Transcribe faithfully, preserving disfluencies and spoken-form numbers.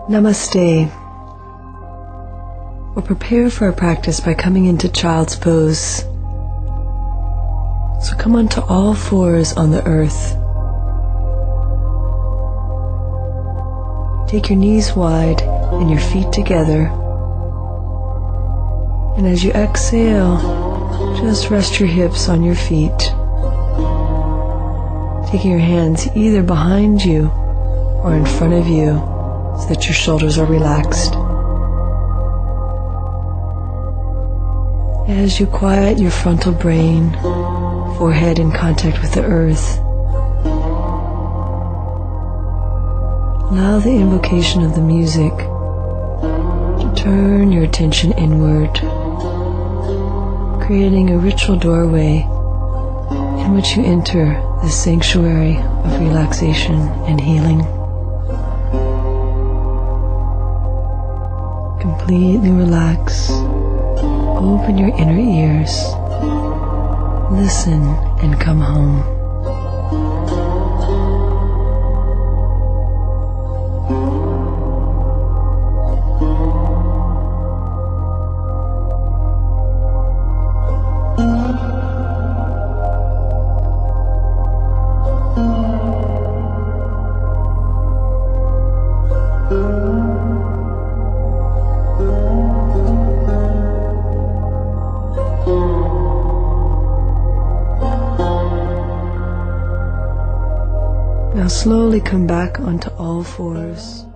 Namaste. We'll prepare for our practice by coming into child's pose. So come onto all fours on the earth. Take your knees wide and your feet together. And as you exhale, just rest your hips on your feet. Taking your hands either behind you or in front of you so that your shoulders are relaxed. As you quiet your frontal brain, forehead in contact with the earth, allow the invocation of the music to turn your attention inward, creating a ritual doorway in which you enter the sanctuary of relaxation and healing. Completely relax. Open your inner ears. Listen and come home. Now slowly come back onto all fours.